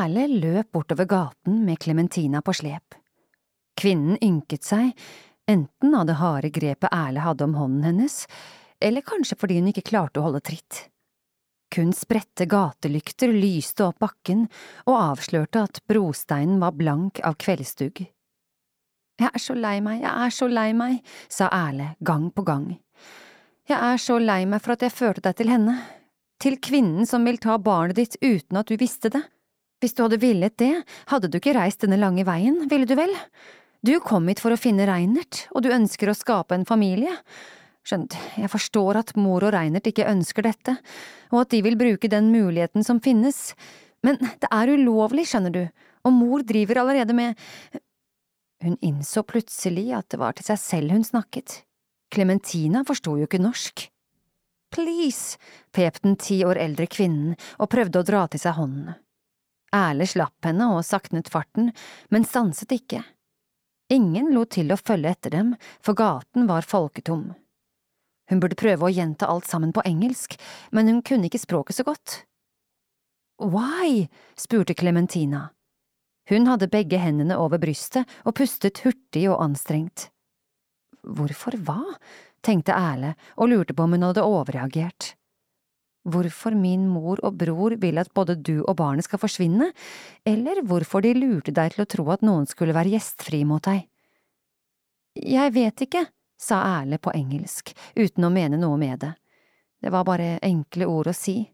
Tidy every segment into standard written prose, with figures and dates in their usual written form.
Erle løp bortover gaten med Clementina på slep. Kvinnen ynket seg, enten av det harde grepet Erle hadde om hånden hennes, eller kanskje fordi hun ikke klarte å holde tritt. Kun spredte gatelykter lyste opp bakken og avslørte at brosteinen var blank av kveldsstugg. Jeg er så lei meg, sa Erle gang på gang. Jeg er så lei meg for at jeg førte deg til henne, til kvinnen som vil ta barnet ditt uten at du visste det. Hvis du hadde villet det, hadde du ikke reist denne lange veien, ville du vel? Du kom hit for å finne Reinert, og du ønsker å skape en familie. Skjønt, jeg forstår at mor og Reinert ikke ønsker dette, og at de vil bruke den muligheten som finnes, men det er ulovlig, skjønner du, og mor driver allerede med… Hun innså plutselig at det var til seg selv hun snakket. Clementina forstod jo ikke norsk. Please, pep den 10 år eldre kvinnen og prøvde å dra til seg hånden. Erle slapp henne og saknet farten, men stanset ikke. Ingen lot til å følge etter dem, for gaten var folketom. Hun burde prøve å gjenta alt sammen på engelsk, men hun kunne ikke språket så godt. Why? Spurte Clementina. Hun hadde begge hendene over brystet og pustet hurtig og anstrengt. Hvorfor hva? Tenkte Erle og lurte på om hun hadde overreagert. Hvorfor min mor og bror vil at både du og barnet skal forsvinne, eller hvorfor de lurte deg til å tro at noen skulle være gjestfri mot deg? Jeg vet ikke, sa Erle på engelsk, uten å mene noe med det. Det var bare enkle ord å si.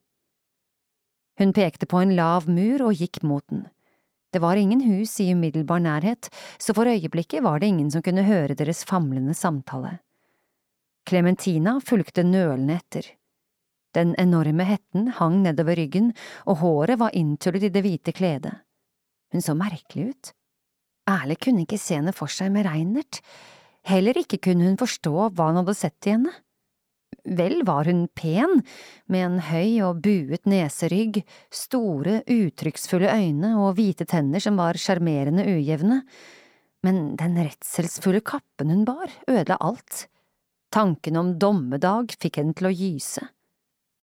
Hun pekte på en lav mur og gikk mot den. Det var ingen hus i umiddelbar nærhet, så for øyeblikket var det ingen som kunne høre deres famlende samtale. Clementina fulgte nølende etter. Den enorme hetten hang nedover ryggen, og håret var inntullet i det hvite kledet. Hun så merkelig ut. Erle kunne ikke se henne for seg med Reinert. Heller ikke kunne hun forstå hva han hadde sett i henne. Vel var hun pen, med en høy og buet neserygg, store, uttrykksfulle øyne og hvite tenner som var sjarmerende ujevne, men den redselsfulle kappen hun bar ødela alt. Tanken om dommedag fikk henne til å gyse.